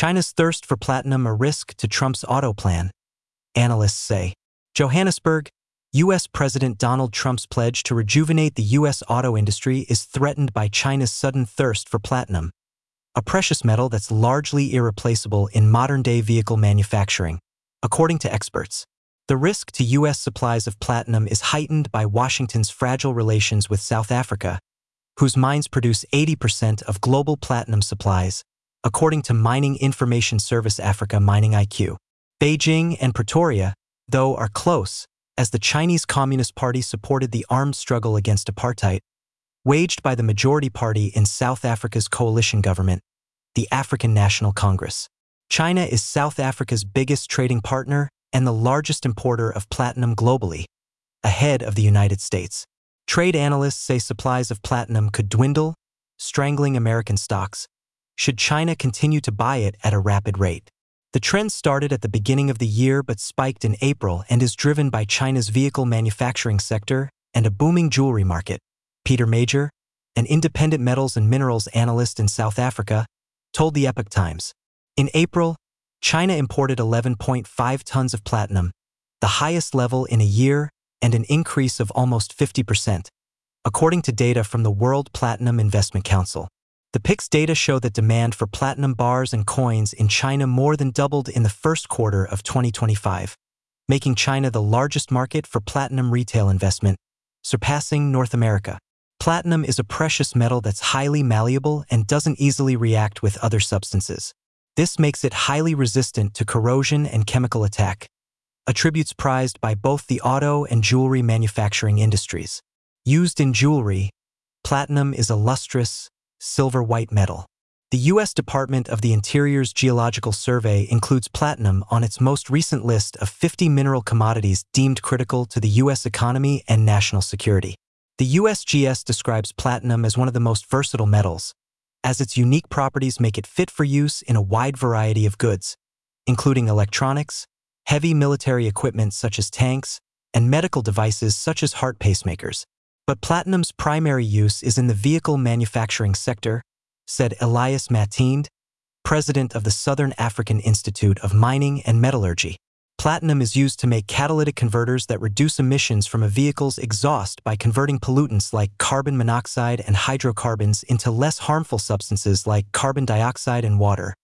China's thirst for platinum a risk to Trump's auto plan, analysts say. Johannesburg, U.S. President Donald Trump's pledge to rejuvenate the U.S. auto industry is threatened by China's sudden thirst for platinum, a precious metal that's largely irreplaceable in modern-day vehicle manufacturing, according to experts. The risk to U.S. supplies of platinum is heightened by Washington's fragile relations with South Africa, whose mines produce 80% of global platinum supplies, according to Mining Information Service Africa Mining IQ. Beijing and Pretoria, though, are close, as the Chinese Communist Party supported the armed struggle against apartheid, waged by the majority party in South Africa's coalition government, the African National Congress. China is South Africa's biggest trading partner and the largest importer of platinum globally, ahead of the United States. Trade analysts say supplies of platinum could dwindle, strangling American stocks, should China continue to buy it at a rapid rate. The trend started at the beginning of the year but spiked in April and is driven by China's vehicle manufacturing sector and a booming jewelry market. Peter Major, an independent metals and minerals analyst in South Africa, told the Epoch Times. In April, China imported 11.5 tons of platinum, the highest level in a year and an increase of almost 50%, according to data from the World Platinum Investment Council. The PIX data show that demand for platinum bars and coins in China more than doubled in the first quarter of 2025, making China the largest market for platinum retail investment, surpassing North America. Platinum is a precious metal that's highly malleable and doesn't easily react with other substances. This makes it highly resistant to corrosion and chemical attack, attributes prized by both the auto and jewelry manufacturing industries. Used in jewelry, platinum is a lustrous, silver-white metal. The U.S. Department of the Interior's Geological Survey includes platinum on its most recent list of 50 mineral commodities deemed critical to the U.S. economy and national security. The USGS describes platinum as one of the most versatile metals, as its unique properties make it fit for use in a wide variety of goods, including electronics, heavy military equipment such as tanks, and medical devices such as heart pacemakers. But platinum's primary use is in the vehicle manufacturing sector, said Elias Matind, president of the Southern African Institute of Mining and Metallurgy. Platinum is used to make catalytic converters that reduce emissions from a vehicle's exhaust by converting pollutants like carbon monoxide and hydrocarbons into less harmful substances like carbon dioxide and water.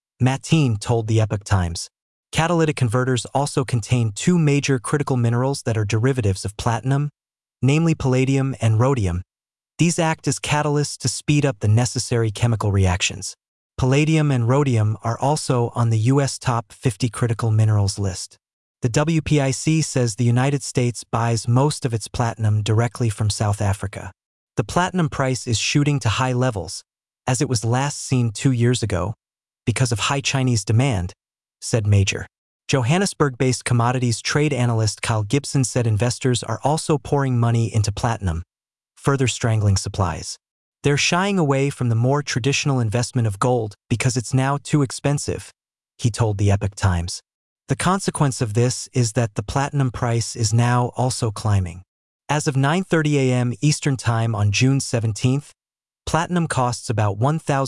Matind told the Epoch Times. Catalytic converters also contain two major critical minerals that are derivatives of platinum, namely palladium and rhodium. These act as catalysts to speed up the necessary chemical reactions. Palladium and rhodium are also on the U.S. top 50 critical minerals list. The WPIC says the United States buys most of its platinum directly from South Africa. The platinum price is shooting to high levels, as it was last seen 2 years ago, because of high Chinese demand, said Major. Johannesburg-based commodities trade analyst Kyle Gibson said investors are also pouring money into platinum, further strangling supplies. They're shying away from the more traditional investment of gold because it's now too expensive, he told the Epoch Times. The consequence of this is that the platinum price is now also climbing. As of 9:30 a.m. Eastern Time on June 17th, platinum costs about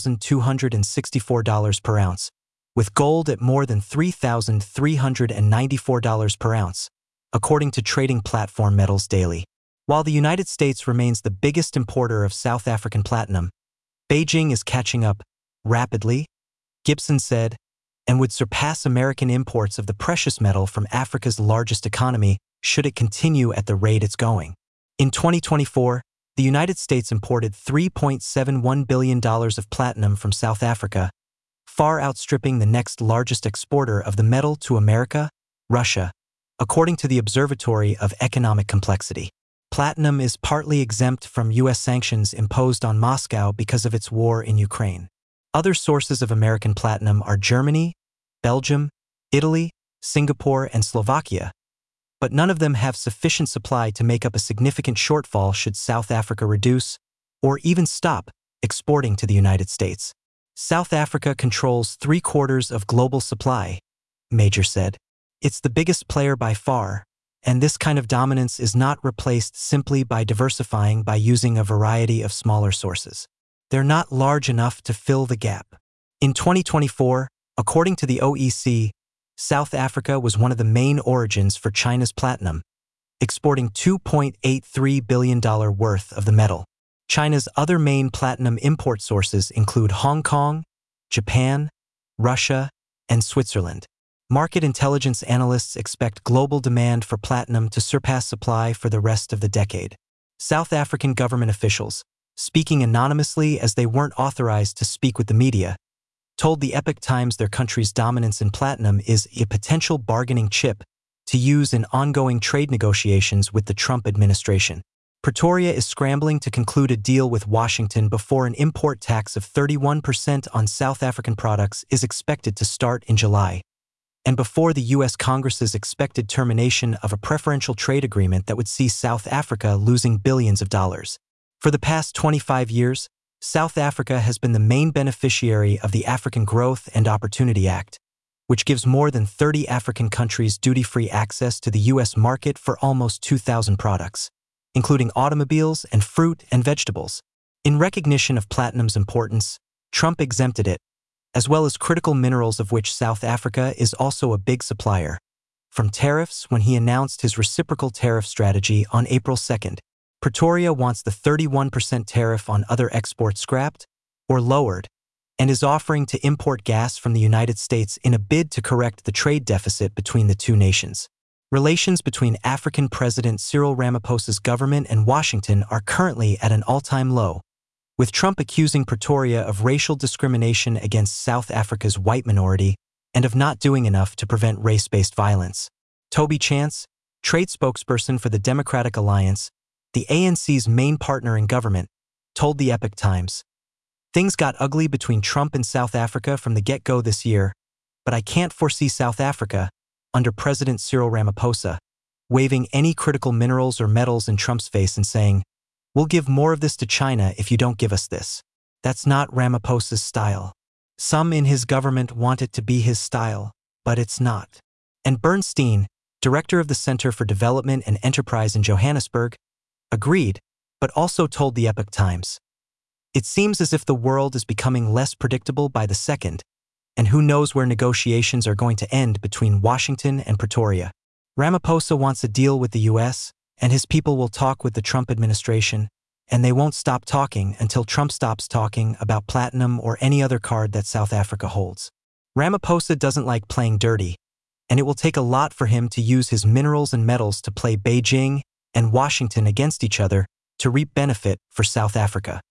$1,264 per ounce, with gold at more than $3,394 per ounce, according to trading platform Metals Daily. While the United States remains the biggest importer of South African platinum, Beijing is catching up rapidly, Gibson said, and would surpass American imports of the precious metal from Africa's largest economy should it continue at the rate it's going. In 2024, the United States imported $3.71 billion of platinum from South Africa, far outstripping the next largest exporter of the metal to America, Russia, according to the Observatory of Economic Complexity. Platinum is partly exempt from U.S. sanctions imposed on Moscow because of its war in Ukraine. Other sources of American platinum are Germany, Belgium, Italy, Singapore, and Slovakia, but none of them have sufficient supply to make up a significant shortfall should South Africa reduce, or even stop, exporting to the United States. South Africa controls 3/4 of global supply, Major said. It's the biggest player by far, and this kind of dominance is not replaced simply by diversifying by using a variety of smaller sources. They're not large enough to fill the gap. In 2024, According to the OEC, South Africa was one of the main origins for China's platinum, exporting $2.83 billion worth of the metal. China's other main platinum import sources include Hong Kong, Japan, Russia, and Switzerland. Market intelligence analysts expect global demand for platinum to surpass supply for the rest of the decade. South African government officials, speaking anonymously as they weren't authorized to speak with the media, told the Epoch Times their country's dominance in platinum is a potential bargaining chip to use in ongoing trade negotiations with the Trump administration. Pretoria is scrambling to conclude a deal with Washington before an import tax of 31% on South African products is expected to start in July, and before the U.S. Congress's expected termination of a preferential trade agreement that would see South Africa losing billions of dollars. For the past 25 years, South Africa has been the main beneficiary of the African Growth and Opportunity Act, which gives more than 30 African countries duty-free access to the U.S. market for almost 2,000 products, including automobiles and fruit and vegetables. In recognition of platinum's importance, Trump exempted it, as well as critical minerals of which South Africa is also a big supplier, from tariffs when he announced his reciprocal tariff strategy on April 2nd. Pretoria wants the 31% tariff on other exports scrapped or lowered, and is offering to import gas from the United States in a bid to correct the trade deficit between the two nations. Relations between African President Cyril Ramaphosa's government and Washington are currently at an all-time low, with Trump accusing Pretoria of racial discrimination against South Africa's white minority and of not doing enough to prevent race-based violence. Toby Chance, trade spokesperson for the Democratic Alliance, the ANC's main partner in government, told the Epoch Times, "Things got ugly between Trump and South Africa from the get-go this year, but I can't foresee South Africa, under President Cyril Ramaphosa, waving any critical minerals or metals in Trump's face and saying, 'We'll give more of this to China if you don't give us this.' That's not Ramaphosa's style. Some in his government want it to be his style, but it's not." And Bernstein, director of the Center for Development and Enterprise in Johannesburg, agreed, but also told the Epoch Times, "It seems as if the world is becoming less predictable by the second, and who knows where negotiations are going to end between Washington and Pretoria. Ramaphosa wants a deal with the U.S., and his people will talk with the Trump administration, and they won't stop talking until Trump stops talking about platinum or any other card that South Africa holds. Ramaphosa doesn't like playing dirty, and it will take a lot for him to use his minerals and metals to play Beijing and Washington against each other to reap benefit for South Africa."